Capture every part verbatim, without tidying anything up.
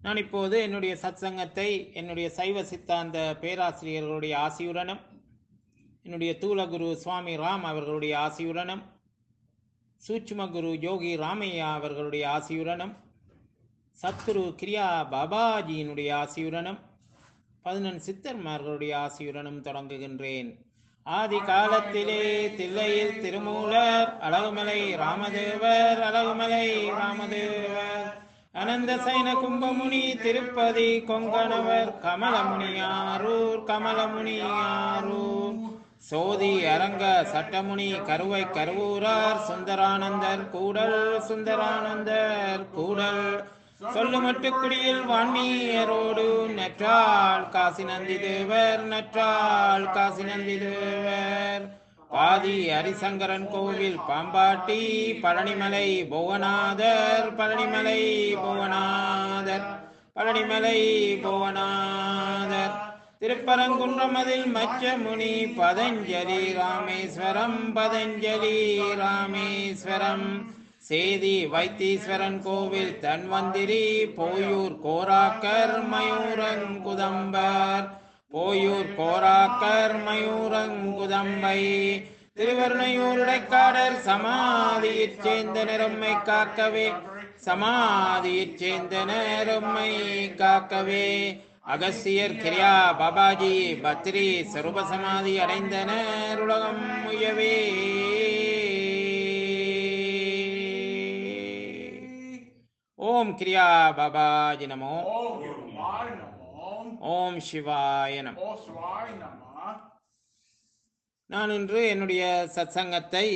நான் இப்போது என்னுடைய சத்சங்கத்தை என்னுடைய சைவ சித்தாந்த பேராசிரியர்களுடைய ஆசியுடனும் என்னுடைய தூலகுரு சுவாமி ராம் அவர்களுடைய ஆசியுடனும் சூட்சும குரு யோகி ராமையா அவர்களுடைய ஆசியுடனும் சத்குரு கிரியா பாபாஜியினுடைய ஆசியுடனும் பதினெண் சித்தர்மார்களுடைய ஆசியுடனும் தொடங்குகின்றேன். ஆதி காலத்திலே தில்லையில் திருமூலர் அழகுமலை ராமதேவர் அழகுமலை ராமதேவர் அனந்த சைன கும்பமுனி திருப்பதி கொங்கணவர் கமலமுனியாரூர் கமலமுனியாரூர் சோதி அரங்க சட்டமுனி கருவை கருவூரார் சுந்தரானந்தர் கூடல் சுந்தரானந்தர் கூடல் சொல்லுமட்டு குடியில் வான்மீயரோடு நற்றாள் காசி நந்தி தேவர் நற்றாள் காசி நந்தி தேவர் பாதி ஹரிசங்கரன் கோவில் பாம்பாட்டி பழனிமலை புவனாதர் பழனிமலை புவனாதர் பழனிமலை புவனாதர் திருப்பரங்குன்றமதில் மச்சமுனி பதஞ்சலி ராமேஸ்வரம் பதஞ்சலி ராமேஸ்வரம் சேதி வைத்தீஸ்வரன் கோவில் தன்வந்திரி போயூர் கோராக்கர் மயூரங்குதம்பர் போயூர் கோராக்கர் மயூரங்குதம்பை திருவருணையூருடைக்காடர் சமாதியிற் சேர்ந்த நிறம்மை காக்கவே சமாதியிற் சேர்ந்த நிறம்மை காக்கவே அகஸ்தியர் கிரியா பாபாஜி பத்ரி சருப சமாதி அடைந்தனர் உலகம் முயவே. ஓம் கிரியா பாபாஜி நமோ. ஓம் சிவாய நமோ. நான் இன்று என்னுடைய சத்சங்கத்தை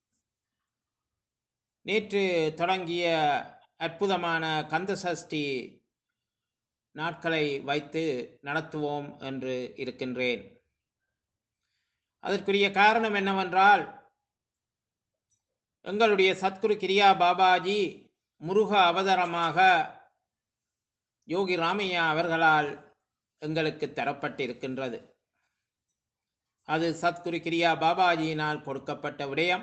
நேற்று தொடங்கிய அற்புதமான கந்த சஷ்டி நாட்களை வைத்து நடத்துவோம் என்று இருக்கின்றேன். அதற்குரிய காரணம் என்னவென்றால், எங்களுடைய சத்குரு கிரியா பாபாஜி முருக அவதாரமாக யோகி ராமையா அவர்களால் எங்களுக்கு தரப்பட்டிருக்கின்றது. அது சத்குரு கிரியா பாபாஜியினால் கொடுக்கப்பட்ட விடயம்.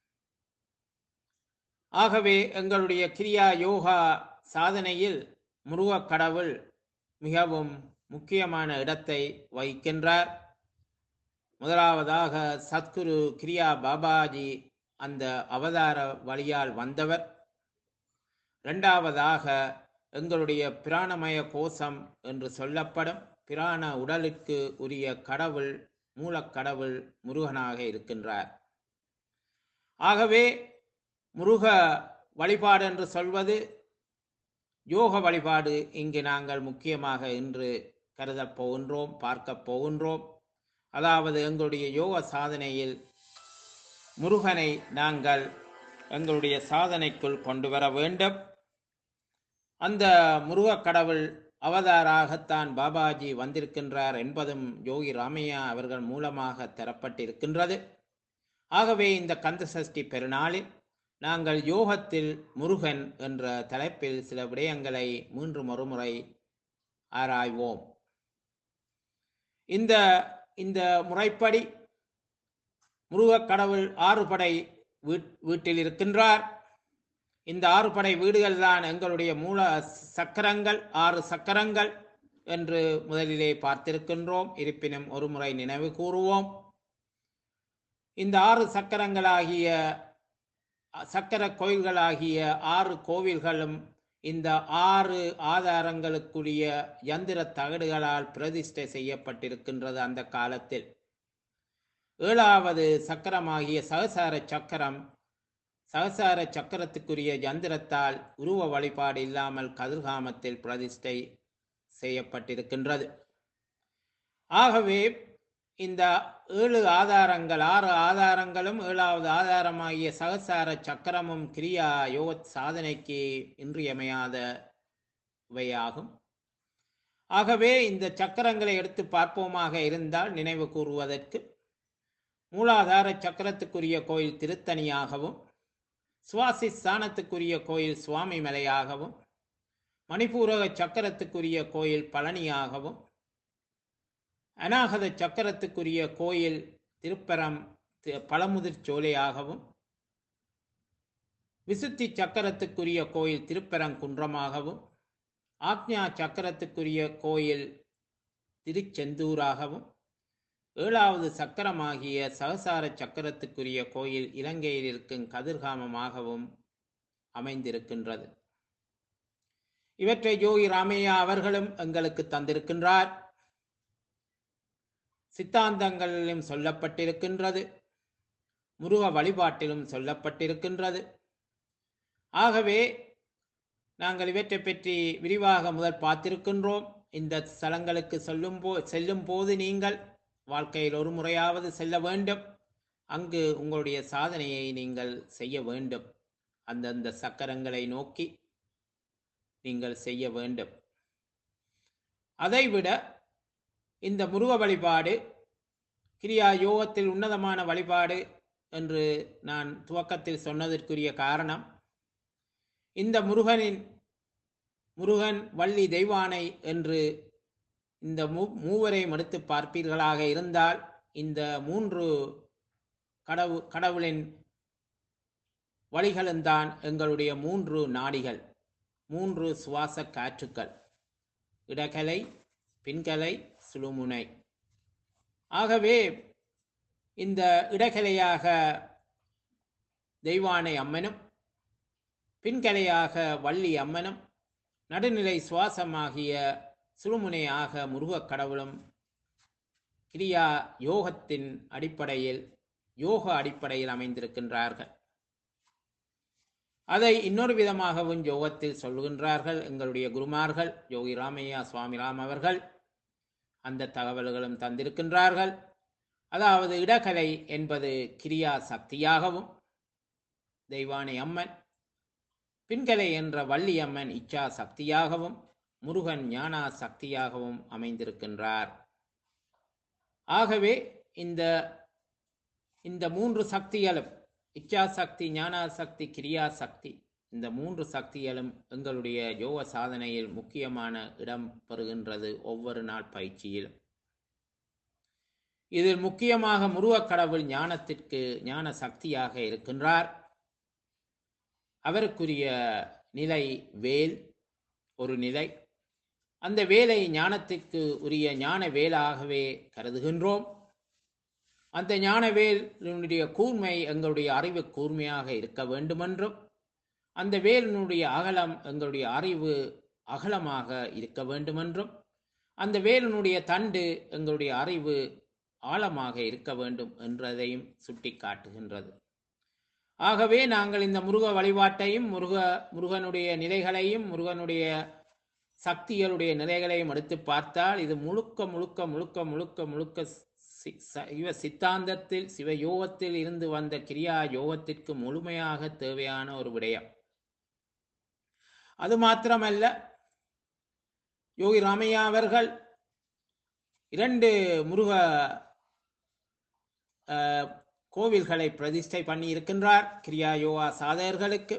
ஆகவே எங்களுடைய கிரியா யோகா சாதனையில் முருகக் கடவுள் மிகவும் முக்கியமான இடத்தை வகிக்கின்றார். முதலாவதாக சத்குரு கிரியா பாபாஜி அந்த அவதார வழியால் வந்தவர். இரண்டாவதாக எங்களுடைய பிராணமய கோஷம் என்று சொல்லப்படும் பிராண உடலுக்கு உரிய கடவுள் மூலக்கடவுள் முருகனாக இருக்கின்றார். ஆகவே முருக வழிபாடு என்று சொல்வது யோக வழிபாடு இங்கு நாங்கள் முக்கியமாக இன்று கருதப் போகின்றோம், பார்க்க போகின்றோம். அதாவது எங்களுடைய யோக சாதனையில் முருகனை நாங்கள் எங்களுடைய சாதனைக்குள் கொண்டு வர வேண்டும். அந்த முருகக் கடவுள் அவதாராகத்தான் பாபாஜி வந்திருக்கின்றார் என்பதும் யோகி ராமையா அவர்கள் மூலமாக தரப்பட்டிருக்கின்றது. ஆகவே இந்த கந்த சஷ்டி பெருநாளில் நாங்கள் யோகத்தில் முருகன் என்ற தலைப்பில் சில விடயங்களை மூன்று மறுமுறை ஆராய்வோம். இந்த இந்த முறைப்படி முருகக் கடவுள் ஆறுபடை வீட்டில் இருக்கின்றார். இந்த ஆறுபடை வீடுகள் தான் எங்களுடைய மூல சக்கரங்கள், ஆறு சக்கரங்கள் என்று முதலிலே பார்த்திருக்கின்றோம். இருப்பினும் ஒரு முறை நினைவு கூறுவோம். இந்த ஆறு சக்கரங்களாகிய சக்கர கோயில்களாகிய ஆறு கோவில்களும் இந்த ஆறு ஆதாரங்களுக்குரிய யந்திர தகடுகளால் பிரதிஷ்டை செய்யப்பட்டிருக்கின்றது. அந்த காலத்தில் ஏழாவது சக்கரமாகிய சகசார சக்கரம் சகசார சக்கரத்துக்குரிய யந்திரத்தால் உருவ வழிபாடு இல்லாமல் கதிர்காமத்தில் பிரதிஷ்டை செய்யப்பட்டிருக்கின்றது. ஆகவே இந்த ஏழு ஆதாரங்கள் ஆறு ஆதாரங்களும் ஏழாவது ஆதாரமாகிய சகசார சக்கரமும் கிரியா யோக சாதனைக்கு இன்றியமையாதவையாகும். ஆகவே இந்த சக்கரங்களை எடுத்து பார்ப்போமாக இருந்தால் நினைவு கூறுவதற்கு மூலாதார சக்கரத்துக்குரிய கோயில் திருத்தணியாகவும், சுவாசி ஸ்தானத்துக்குரிய கோயில் சுவாமி மலையாகவும், மணிப்பூரக சக்கரத்துக்குரிய கோயில் பழனியாகவும், அநாகத சக்கரத்துக்குரிய கோயில் திருப்பரம் பழமுதிர் சோலையாகவும், விசுத்தி சக்கரத்துக்குரிய கோயில் திருப்பரங்குன்றமாகவும், ஆக்ஞா சக்கரத்துக்குரிய கோயில் திருச்செந்தூராகவும், ஏழாவது சக்கரமாகிய சகசார சக்கரத்துக்குரிய கோயில் இலங்கையில் இருக்கும் கதிர்காமமாகவும் அமைந்திருக்கின்றது. இவற்றை யோகி ராமையா அவர்களும் எங்களுக்கு தந்திருக்கின்றார். சித்தாந்தங்களிலும் சொல்லப்பட்டிருக்கின்றது, முருக வழிபாட்டிலும் சொல்லப்பட்டிருக்கின்றது. ஆகவே நாங்கள் இவற்றை பற்றி விரிவாக முதல் பார்த்திருக்கின்றோம். இந்த ஸ்தலங்களுக்கு சொல்லும் போ செல்லும் போது நீங்கள் வாழ்க்கையில் ஒரு முறையாவது செல்ல வேண்டும். அங்கு உங்களுடைய சாதனையை நீங்கள் செய்ய வேண்டும். அந்தந்த சக்கரங்களை நோக்கி நீங்கள் செய்ய வேண்டும். அதைவிட இந்த முருக வழிபாடு கிரியா யோகத்தில் உன்னதமான வழிபாடு என்று நான் துவக்கத்தில் சொன்னதற்குரிய காரணம், இந்த முருகனின் முருகன் வள்ளி தெய்வானை என்று இந்த மூ மூவரையும் எடுத்து பார்ப்பீர்களாக இருந்தால், இந்த மூன்று கடவு கடவுளின் வழிகளும் தான் எங்களுடைய மூன்று நாடிகள், மூன்று சுவாச காற்றுக்கள், இடகலை, பின்கலை, சுழுமுனை. ஆகவே இந்த இடகலையாக தெய்வானை அம்மனும், பின்கலையாக வள்ளி அம்மனும், நடுநிலை சுவாசமாகிய சுழுமுனையாக முருகக் கடவுளும் கிரியா யோகத்தின் அடிப்படையில் யோக அடிப்படையில் அமைந்திருக்கின்றார்கள். அதை இன்னொரு விதமாகவும் யோகத்தில் சொல்லுகின்றார்கள் எங்களுடைய குருமார்கள். யோகி ராமையா சுவாமிராம் அவர்கள் அந்த தகவல்களும் தந்திருக்கின்றார்கள். அதாவது இடகலை என்பது கிரியா சக்தியாகவும், தெய்வானை அம்மன், பின்கலை என்ற வள்ளி அம்மன் இச்சா சக்தியாகவும், முருகன் ஞானா சக்தியாகவும் அமைந்திருக்கின்றார். ஆகவே இந்த இந்த மூன்று சக்திகளும், இச்சா சக்தி, ஞானா சக்தி, கிரியா சக்தி, இந்த மூன்று சக்திகளும் எங்களுடைய யோக சாதனையில் முக்கியமான இடம் பெறுகின்றது ஒவ்வொரு நாள் பயிற்சியிலும். இதில் முக்கியமாக முருகக் கடவுள் ஞானத்திற்கு ஞான சக்தியாக இருக்கின்றார். அவருக்குரிய நிலை வேல், ஒரு நிலை. அந்த வேலை ஞானத்திற்கு உரிய ஞான வேலாகவே கருதுகின்றோம். அந்த ஞான வேலினுடைய கூர்மை எங்களுடைய அறிவு கூர்மையாக இருக்க வேண்டுமென்றும், அந்த வேலினுடைய அகலம் எங்களுடைய அறிவு அகலமாக இருக்க வேண்டுமென்றும், அந்த வேலினுடைய தண்டு எங்களுடைய அறிவு ஆழமாக இருக்க வேண்டும் என்றதையும் சுட்டி காட்டுகின்றது. ஆகவே நாங்கள் இந்த முருக வழிபாட்டையும், முருக முருகனுடைய நிலைகளையும், முருகனுடைய சக்திகளுடைய நிலைகளையும் எடுத்து பார்த்தால், இது முழுக்க முழுக்க முழுக்க முழுக்க முழுக்க சிவ சித்தாந்தத்தில், சிவ யோகத்தில் இருந்து வந்த கிரியா யோகத்திற்கு முழுமையாக தேவையான ஒரு விடயம். அது மாத்திரமல்ல, யோகி ராமையா அவர்கள் இரண்டு முருக கோவில்களை பிரதிஷ்டை பண்ணி இருக்கின்றார் கிரியா யோகா சாதகர்களுக்கு.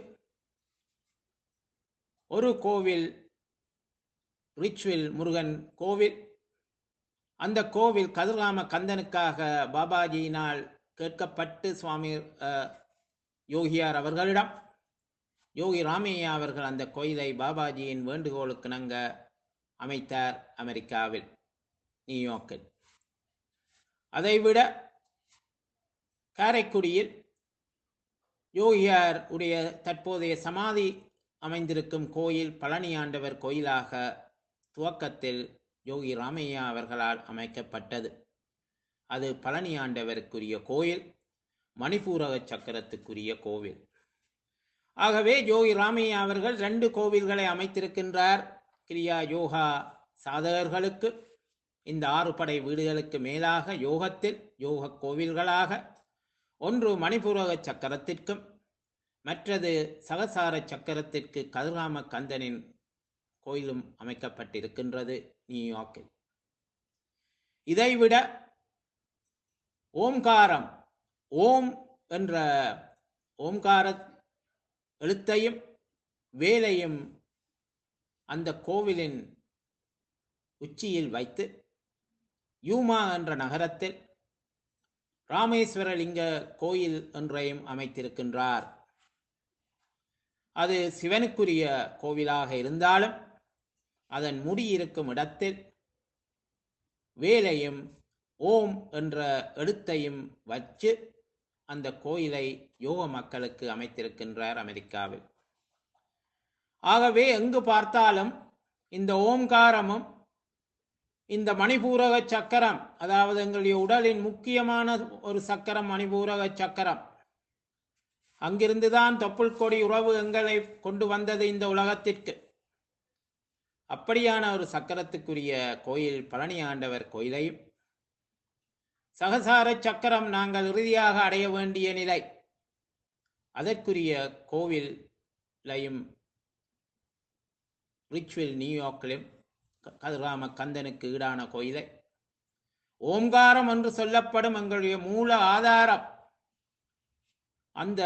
ஒரு கோவில் ரிச்வில் முருகன் கோவில். அந்த கோவில் கதிர்காம கந்தனுக்காக பாபாஜியினால் கேட்கப்பட்டு சுவாமி யோகியார் அவர்களிடம் யோகி ராமையா அவர்கள் அந்த கோயிலை பாபாஜியின் வேண்டுகோளுக்கு இணங்க அமைத்தார் அமெரிக்காவில், நியூயார்க்கில். அதைவிட காரைக்குடியில் யோகியார் உடைய தற்போதைய சமாதி அமைந்திருக்கும் கோயில் பழனி ஆண்டவர் கோயிலாக துவக்கத்தில் யோகி ராமையா அவர்களால் அமைக்கப்பட்டது. அது பழனி ஆண்டவருக்குரிய கோயில், மணிப்பூரக சக்கரத்துக்குரிய கோவில். ஆகவே யோகி ராமையா அவர்கள் ரெண்டு கோவில்களை அமைத்திருக்கின்றார் கிரியா யோகா சாதகர்களுக்கு. இந்த ஆறு படை வீடுகளுக்கு மேலாக யோகத்தில் யோக கோவில்களாக, ஒன்று மணிப்பூரக சக்கரத்திற்கும் மற்றது சகசார சக்கரத்திற்கு கதிர்காம கந்தனின் கோயிலும் அமைக்கப்பட்டிருக்கின்றது நியூயார்க்கில். இதைவிட ஓம்காரம், ஓம் என்ற ஓம்கார எழுத்தையும் வேலையும் அந்த கோவிலின் உச்சியில் வைத்து யூமா என்ற நகரத்தில் ராமேஸ்வரலிங்க கோயில் ஒன்றையும் அமைத்திருக்கின்றார். அது சிவனுக்குரிய கோவிலாக இருந்தாலும் அதன் முடி இருக்கும் இடத்தில் வேலையும் ஓம் என்ற எழுத்தையும் வச்சு அந்த கோயிலை யோக மக்களுக்கு அமைத்திருக்கின்றார் அமெரிக்காவில். ஆகவே எங்கு பார்த்தாலும் இந்த ஓம்காரமும் இந்த மணிபூரக சக்கரம், அதாவது எங்களுடைய உடலின் முக்கியமான ஒரு சக்கரம் மணிபூரக சக்கரம், அங்கிருந்துதான் தொப்புள் கொடி உறவு எங்களை கொண்டு வந்தது இந்த உலகத்திற்கு. அப்படியான ஒரு சக்கரத்துக்குரிய கோயில் பழனி ஆண்டவர் கோயிலையும், சகசார சக்கரம் நாங்கள் இறுதியாக அடைய வேண்டிய நிலை, அதற்குரிய கோவிலையும் ரிச்வில் நியூயார்க்கிலும் கதிராம கந்தனுக்கு ஈடான கோயிலை, ஓம்காரம் என்று சொல்லப்படும் எங்களுடைய மூல ஆதாரம், அந்த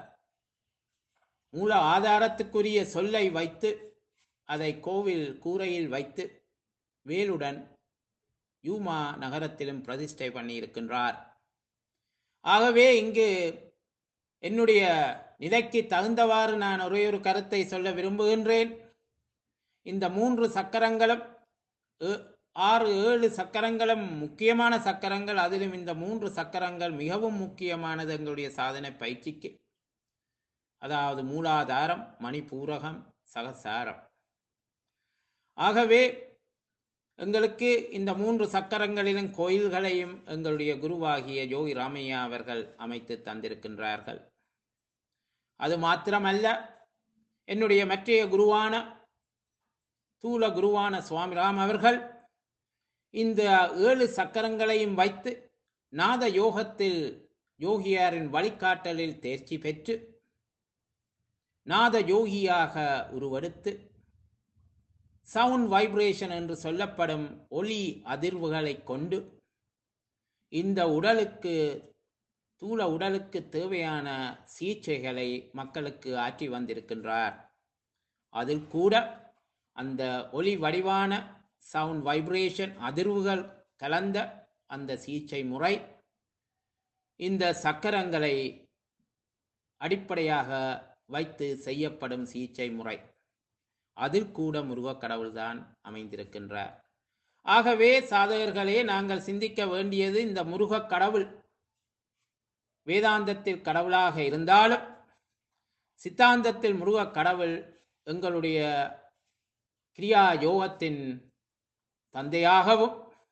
மூல ஆதாரத்துக்குரிய சொல்லை வைத்து அதை கோவில் கூரையில் வைத்து வேலுடன் யூமா நகரத்திலும் பிரதிஷ்டை பண்ணி இருக்கின்றார். ஆகவே இங்கு என்னுடைய நிலைக்கு தகுந்தவாறு நான் ஒரே ஒரு கருத்தை சொல்ல விரும்புகின்றேன். இந்த மூன்று சக்கரங்களும் ஆறு ஏழு சக்கரங்களும் முக்கியமான சக்கரங்கள். அதிலும் இந்த மூன்று சக்கரங்கள் மிகவும் முக்கியமானது எங்களுடைய சாதனை பயிற்சிக்கு. அதாவது மூலாதாரம், மணிபூரகம், சகசாரம். ஆகவே எங்களுக்கு இந்த மூன்று சக்கரங்களிலும் கோயில்களையும் எங்களுடைய குருவாகிய யோகி ராமையா அவர்கள் அமைத்து தந்திருக்கின்றார்கள். அது மாத்திரமல்ல, என்னுடைய மற்றைய குருவான தூல குருவான சுவாமிராம் அவர்கள் இந்த ஏழு சக்கரங்களையும் வைத்து நாத யோகத்தில் யோகியாரின் வழிகாட்டலில் தேர்ச்சி பெற்று நாத யோகியாக உருவெடுத்து சவுண்ட் வைப்ரேஷன் என்று சொல்லப்படும் ஒலி அதிர்வுகளை கொண்டு இந்த உடலுக்கு தூள உடலுக்கு தேவையான சிகிச்சைகளை மக்களுக்கு ஆற்றி வந்திருக்கின்றார். அதில் கூட அந்த ஒலி வடிவான சவுண்ட் வைப்ரேஷன் அதிர்வுகள் கலந்த அந்த சிகிச்சை முறை இந்த சக்கரங்களை அடிப்படையாக வைத்து செய்யப்படும் சிகிச்சை முறை. அதில் கூட முருகக் கடவுள்தான் அமைந்திருக்கின்றார். ஆகவே சாதகர்களே, நாங்கள் சிந்திக்க வேண்டியது, இந்த முருகக் கடவுள் வேதாந்தத்தில் கடவுளாக இருந்தாலும் சித்தாந்தத்தில் முருகக் கடவுள் எங்களுடைய கிரியா யோகத்தின் தந்தையாகவும்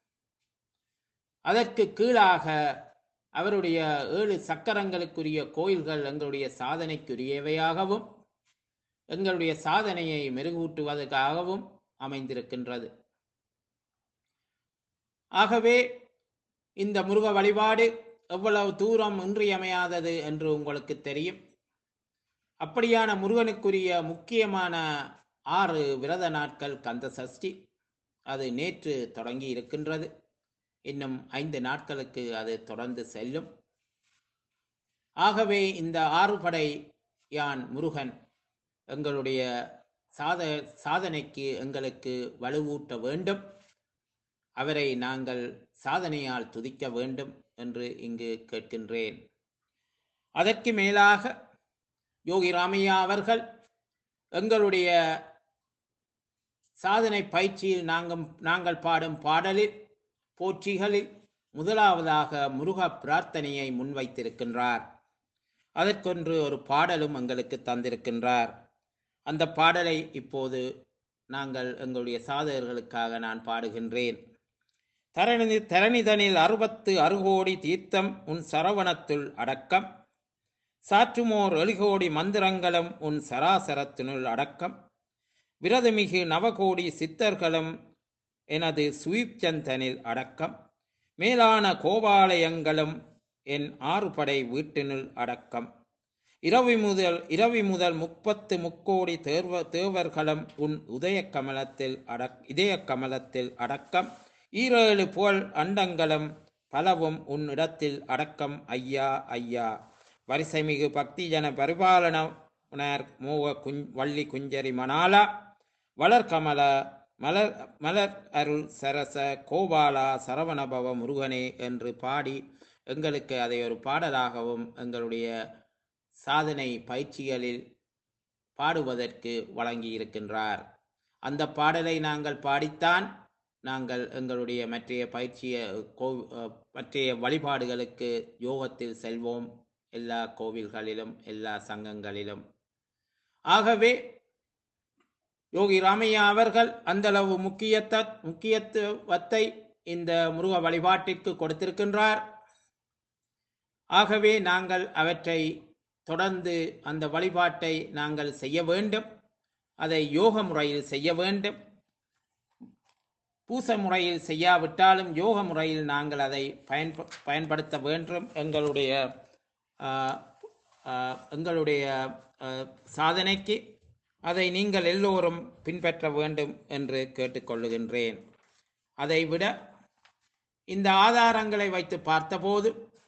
அதற்கு கீழாக அவருடைய ஏழு சக்கரங்களுக்குரிய கோயில்கள் எங்களுடைய சாதனைக்குரியவையாகவும் எங்களுடைய சாதனையை மெருகூட்டுவதற்காகவும் அமைந்திருக்கின்றது. ஆகவே இந்த முருக வழிபாடு எவ்வளவு தூரம் இன்றியமையாதது என்று உங்களுக்கு தெரியும். அப்படியான முருகனுக்குரிய முக்கியமான ஆறு விரத நாட்கள் கந்த சஷ்டி, அது நேற்று தொடங்கி இருக்கின்றது. இன்னும் ஐந்து நாட்களுக்கு அது தொடர்ந்து செல்லும். ஆகவே இந்த ஆறு படை யான் முருகன் எங்களுடைய சாத சாதனைக்கு எங்களுக்கு வலுவூட்ட வேண்டும், அவரை நாங்கள் சாதனையால் துதிக்க வேண்டும் என்று இங்கு கேட்கின்றேன். அதற்கு மேலாக யோகி ராமையா அவர்கள் எங்களுடைய சாதனை பயிற்சியில் நாங்கள் நாங்கள் பாடும் பாடலில் போற்றிகளில் முதலாவதாக முருக பிரார்த்தனையை முன்வைத்திருக்கின்றார். அதற்கொன்று ஒரு பாடலும் எங்களுக்கு தந்திருக்கின்றார். அந்த பாடலை இப்போது நாங்கள் எங்களுடைய சாதகர்களுக்காக நான் பாடுகின்றேன். தரணி தரணிதனில் அறுபத்து அறுகோடி தீர்த்தம் உன் சரவணத்துள் அடக்கம், சாற்றுமோர் எழுகோடி மந்திரங்களும் உன் சராசரத்தினுள் அடக்கம், விரதமிகு நவகோடி சித்தர்களும் எனது சுயிப்சந்தனில் அடக்கம், மேலான கோபாலயங்களும் என் ஆறுபடை வீட்டினுள் அடக்கம், இரவி முதல் இரவி முதல் முப்பத்து முக்கோடி தேர்வ தேவர்களும் உன் உதய கமலத்தில் அடக் இதய கமலத்தில் அடக்கம், ஈரேழு புகழ் அண்டங்களும் பலவும் உன் இடத்தில் அடக்கம் ஐயா ஐயா. வரிசைமிகு பக்தி ஜன பரிபாலனர் மோக குஞ் வள்ளி குஞ்சரி மணாலா, வளர்கமல மலர் மலர் அருள் சரச கோபாலா சரவணபவ முருகனே என்று பாடி எங்களுக்கு அதை ஒரு பாடலாகவும் எங்களுடைய சாதனை பயிற்சிகளில் பாடுவதற்கு வழங்கி இருக்கின்றார். அந்த பாடலை நாங்கள் பாடித்தான் நாங்கள் எங்களுடைய மற்றைய பயிற்சிய கோ அஹ், மற்றைய வழிபாடுகளுக்கு யோகத்தில் செல்வோம், எல்லா கோவில்களிலும் எல்லா சங்கங்களிலும். ஆகவே யோகி ராமையா அவர்கள் அந்த அளவு முக்கியத்த முக்கியத்துவத்தை இந்த முருக வழிபாட்டிற்கு கொடுத்திருக்கின்றார். ஆகவே நாங்கள் அவற்றை தொடர்ந்து அந்த வழிபாட்டை நாங்கள் செய்ய வேண்டும். அதை யோக முறையில் செய்ய வேண்டும். பூச முறையில் செய்யாவிட்டாலும் யோக முறையில் நாங்கள் அதை பயன்ப பயன்படுத்த வேண்டும். எங்களுடைய ஆஹ், ஆஹ், எங்களுடைய ஆஹ், சாதனைக்கு அதை நீங்கள் எல்லோரும் பின்பற்ற வேண்டும் என்று கேட்டுக்கொள்ளுகின்றேன். அதைவிட இந்த ஆதாரங்களை வைத்து பார்த்தபோது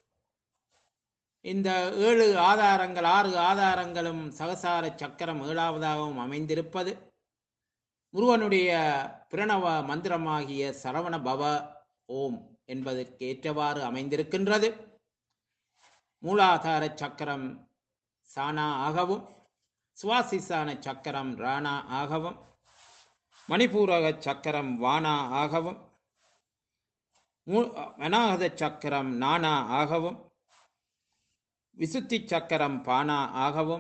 இந்த ஏழு ஆதாரங்கள் ஆறு ஆதாரங்களும் சகசார சக்கரம் ஏழாவதாகவும் அமைந்திருப்பது முருகனுடைய பிரணவ மந்திரமாகிய சரவண பவ ஓம் என்பதற்கு ஏற்றவாறு அமைந்திருக்கின்றது. மூலாதார சக்கரம் சானா ஆகவும், சுவாசிசான சக்கரம் ராணா ஆகவும், மணிபூரக சக்கரம் வானா ஆகவும், மூ- அநாகத சக்கரம் நானா ஆகவும், விசுத்தி சக்கரம் பானா ஆகவும்,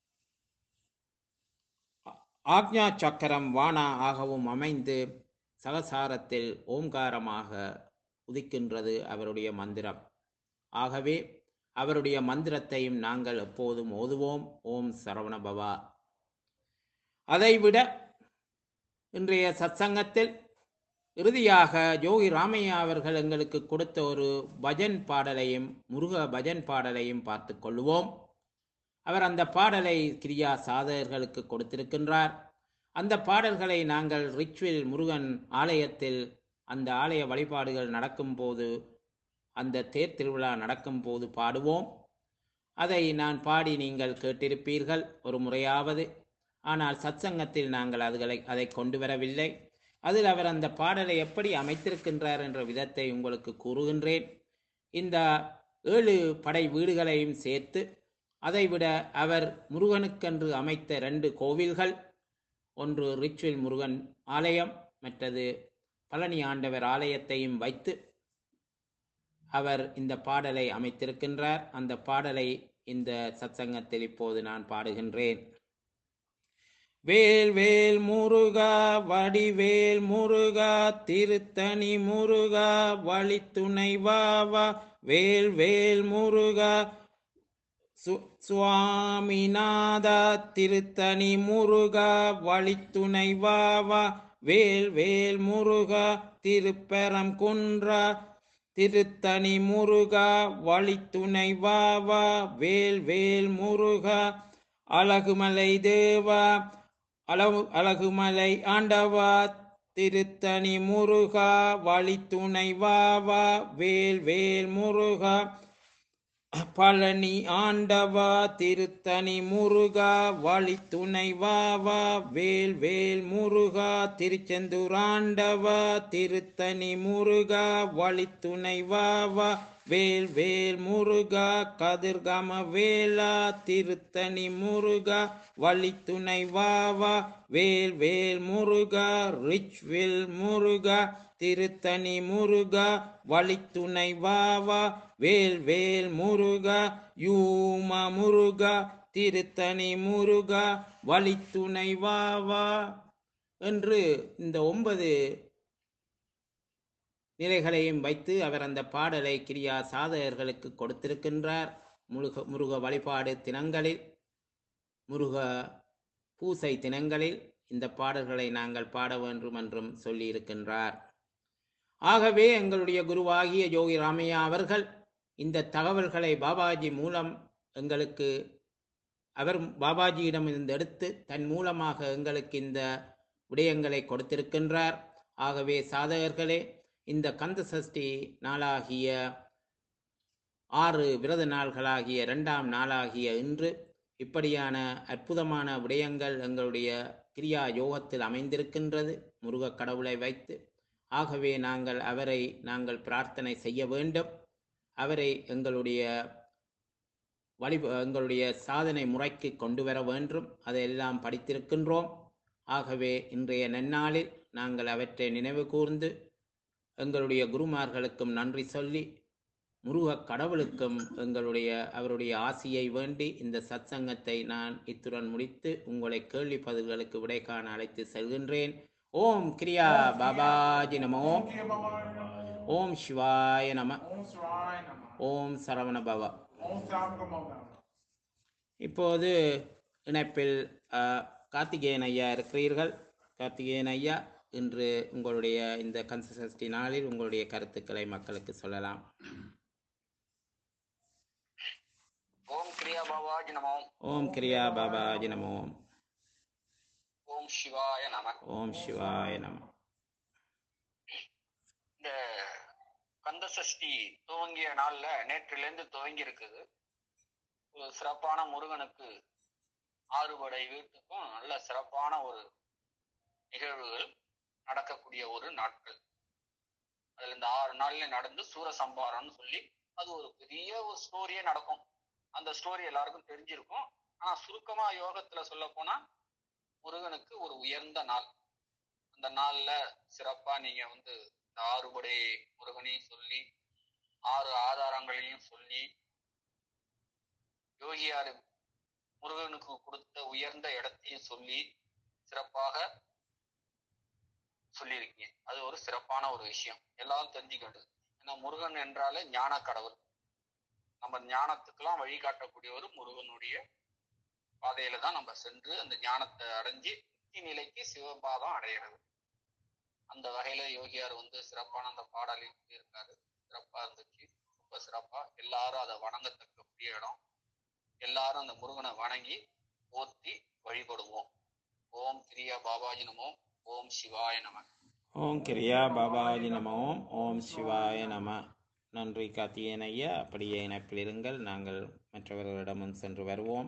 ஆக்ஞா சக்கரம் வானா ஆகவும் அமைந்து சகசாரத்தில் ஓம்காரமாக உதிக்கின்றது அவருடைய மந்திரம். ஆகவே அவருடைய மந்திரத்தையும் நாங்கள் எப்போதும் ஓதுவோம். ஓம் சரவண பவா. அதைவிட இன்றைய சத்சங்கத்தில் இறுதியாக யோகி ராமையா அவர்கள் எங்களுக்கு கொடுத்த ஒரு பஜன் பாடலையும் முருக பஜன் பாடலையும் பார்த்து கொள்வோம். அவர் அந்த பாடலை கிரியா சாதகர்களுக்கு கொடுத்திருக்கின்றார். அந்த பாடல்களை நாங்கள் ரிச்வில் முருகன் ஆலயத்தில் அந்த ஆலய வழிபாடுகள் நடக்கும்போது, அந்த தேர் திருவிழா நடக்கும் போது பாடுவோம். அதை நான் பாடி நீங்கள் கேட்டிருப்பீர்கள் ஒரு முறையாவது. ஆனால் சத்சங்கத்தில் நாங்கள் அதுகளை அதை கொண்டு வரவில்லை. அதில் அவர் அந்த பாடலை எப்படி அமைத்திருக்கின்றார் என்ற விதத்தை உங்களுக்கு கூறுகின்றேன். இந்த ஏழு படை வீடுகளையும் சேர்த்து, அதைவிட அவர் முருகனுக்கென்று அமைத்த ரெண்டு கோவில்கள், ஒன்று ரிச்வில் முருகன் ஆலயம், மற்றது பழனி ஆண்டவர் ஆலயத்தையும் வைத்து அவர் இந்த பாடலை அமைத்திருக்கின்றார். அந்த பாடலை இந்த சத்சங்கத்தில் இப்போது நான் பாடுகின்றேன். வேல் வேல் முருகா வடிவேல் முருகா திருத்தணி முருகா வழித்துணை வாவா, வேல் வேல் முருகா சு- சுவாமிநாதா திருத்தணி முருகா வழித்துணை வாவா, வேல் வேல் முருகா திருப்பெரம் குன்றா திருத்தணி முருகா வழித்துணை வாவா, வேல் வேல் முருகா அழகுமலை தேவா அழகு அழகுமலை ஆண்டவா திருத்தணி முருகா வழித்துணை வாவா, வேல் வேல் முருகா பழனி ஆண்டவா திருத்தணி முருகா வழித்துணை வாவா, வேல் வேல் முருகா திருச்செந்தூர் ஆண்டவா திருத்தணி முருகா வழித்துணை வாவா, வேல் வேல் முருகா கதிர்காம வேலா திருத்தணி முருகா வழித்துணை வாவா, வேல் வேல் முருகா ரிச்வில் முருகா திருத்தணி முருகா வழித்துணை வாவா, வேல் வேல் முருகா யூமா முருகா திருத்தணி முருகா வழித்துணை வாவா என்று இந்த ஒன்பது நிலைகளையும் வைத்து அவர் அந்த பாடலை கிரியா சாதகர்களுக்கு கொடுத்திருக்கின்றார். முருக முருக வழிபாடு தினங்களில், முருக பூசை தினங்களில் இந்த பாடல்களை நாங்கள் பாட வேண்டும் என்றும் சொல்லியிருக்கின்றார். ஆகவே எங்களுடைய குருவாகிய யோகி ராமையா அவர்கள் இந்த தகவல்களை பாபாஜி மூலம் எங்களுக்கு, அவர் பாபாஜியிடம் இருந்து எடுத்து தன் மூலமாக எங்களுக்கு இந்த விடயங்களை கொடுத்திருக்கின்றார். ஆகவே சாதகர்களே, இந்த கந்த சஷ்டி நாளாகிய ஆறு விரத நாள்களாகிய இரண்டாம் நாளாகிய இன்று இப்படியான அற்புதமான விடயங்கள் எங்களுடைய கிரியா யோகத்தில் அமைந்திருக்கின்றது முருக கடவுளை வைத்து. ஆகவே நாங்கள் அவரை நாங்கள் பிரார்த்தனை செய்ய வேண்டும். அவரை எங்களுடைய வழி எங்களுடைய சாதனை முறைக்கு கொண்டு வர வேண்டும். அதையெல்லாம் படித்திருக்கின்றோம். ஆகவே இன்றைய நன்னாளில் நாங்கள் அவற்றை நினைவு கூர்ந்து எங்களுடைய குருமார்களுக்கும் நன்றி சொல்லி முருகக் கடவுளுக்கும் எங்களுடைய அவருடைய ஆசியை வேண்டி இந்த சத்சங்கத்தை நான் இத்துடன் முடித்து உங்களை கேள்வி பதில்களுக்கு விடை காண அழைத்து செல்கின்றேன். ஓம் கிரியா பாபாஜி நமோ. ஓம் சிவாய நம. ஓம் சரவண பவ. இப்போது இணைப்பில் அஹ், கார்த்திகேயன் ஐயா இருக்கிறீர்கள். கார்த்திகேயன் ஐயா, இன்று உங்களுடைய இந்த கன்சஸ்டி நாளில் உங்களுடைய கருத்துக்களை மக்களுக்கு சொல்லலாம். ஓம் கிரியா பாபாஜி நமோ. ஓம் கிரியா பாபாஜி நமோ. ஓம் சிவாய நம. ஓம் சிவாய நம. இந்த கந்த சஷ்டி துவங்கிய நாள்ல நேற்றிலிருந்து துவங்கி இருக்குது. ஒரு சிறப்பான முருகனுக்கு ஆறுபடை வீட்டுக்கும் நல்ல சிறப்பான ஒரு நிகழ்வுகள் நடக்கக்கூடிய ஒரு நாட்கள். அதுல இந்த ஆறு நாள்ல நடந்து சூரசம்பாரம்னு சொல்லி அது ஒரு பெரிய ஒரு ஸ்டோரியே நடக்கும். அந்த ஸ்டோரி எல்லாருக்கும் தெரிஞ்சிருக்கும். ஆனா சுருக்கமா யோகத்துல சொல்ல போனா முருகனுக்கு ஒரு உயர்ந்த நாள். அந்த நாள்ல சிறப்பா நீங்க வந்து இந்த ஆறுபடை முருகனையும் சொல்லி ஆறு ஆதாரங்களையும் சொல்லி யோகியாரு முருகனுக்கு கொடுத்த உயர்ந்த இடத்தையும் சொல்லி சிறப்பாக சொல்லியிருக்கீங்க. அது ஒரு சிறப்பான ஒரு விஷயம், எல்லாரும் தெரிஞ்சுக்கிட்டு. ஏன்னா முருகன் என்றாலே ஞான கடவுள். நம்ம ஞானத்துக்கெல்லாம் வழிகாட்டக்கூடிய ஒரு முருகனுடைய பாதையில தான் நம்ம சென்று அந்த ஞானத்தை அடைஞ்சு முக்தி நிலைக்கு சிவபாதம் அடையிறது. அந்த வகையில யோகியார் வந்து சிறப்பான அந்த பாடலையும் சொல்லியிருக்காரு. சிறப்பா இருந்துச்சு, ரொம்ப சிறப்பா. எல்லாரும் அதை வணங்கத்தக்கக்கூடிய இடம். எல்லாரும் அந்த முருகனை வணங்கி போற்றி வழிபடுவோம். ஓம் கிரியா பாபாஜி நமோ. ஓம் சிவாய நம. ஓம் கிரியா பாபாஜி நமோ. ஓம் சிவாய நம. நன்றி கார்த்திகேயன் ஐயா. அப்படியே இணைப்பில் இருங்கள், நாங்கள் மற்றவர்களிடமும் சென்று வருவோம்.